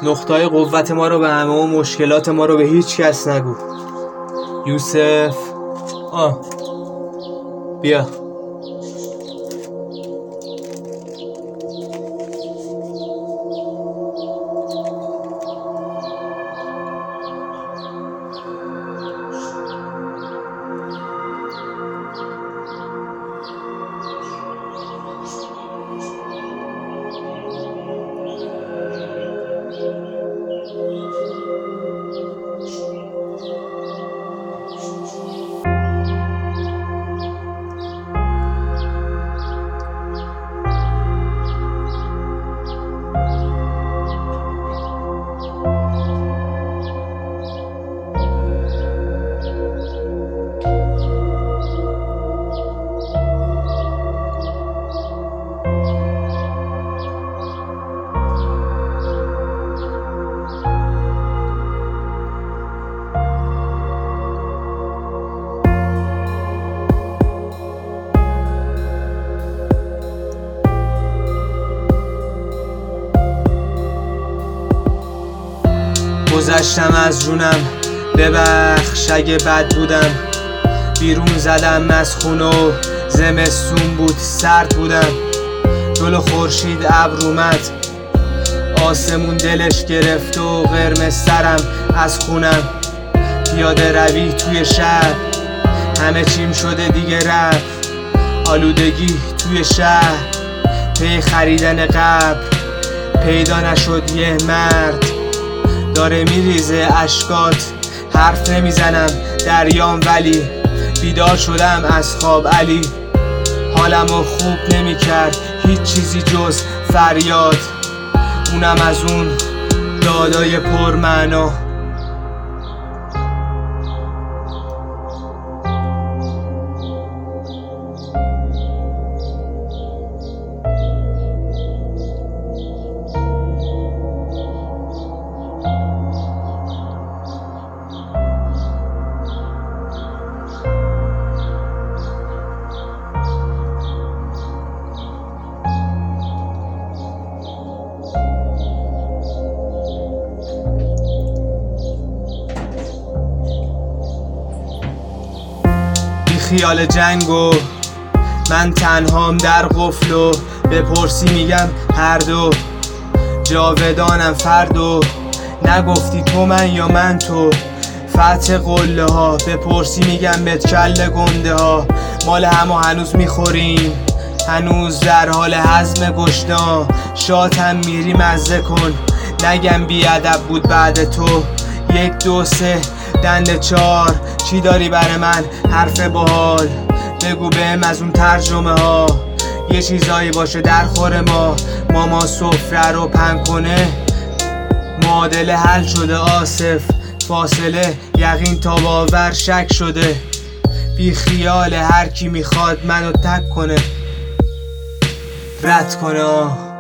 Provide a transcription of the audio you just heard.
نقطه‌های قوت ما رو به همه و مشکلات ما رو به هیچ کس نگو. یوسف بیا. گذشتم از جونم، ببخش اگه بد بودم. بیرون زدم از خونه و زمستون بود سرد بودم. گل و خورشید ابر اومد، آسمون دلش گرفت و قرمز سرم از خونم. پیاده روی توی شهر، همه چیم شده دیگه رفت. آلودگی توی شهر، پی خریدن قبر. پیدا نشد یه مرد، داره میریزه اشکات. حرف نمیزنم دریام ولی بیدار شدم از خواب علی. حالمو خوب نمیکرد هیچ چیزی جز فریاد، اونم از اون دادای پرمعنا. خیال جنگو من تنهام در قفل و بپرسی میگم هر دو. جاودانم فردو، نگفتی تو من یا من تو. فتح قله ها بپرسی میگم بتکل گنده ها. مال همو هنوز میخوریم، هنوز در حال هضم گشنا. شاتم میری مزه کن، نگم بیادب بود بعد تو. 1 2 3 دنده 4 چی داری برای من حرف باحال؟ بگو بهم از اون ترجمه ها. یه چیزایی باشه در خور ما. ماما سفره رو پهن کنه، معادله حل شده آصف. فاصله یقین تا باور شک شده. بی خیال هر کی میخواد منو تک کنه، رد کنه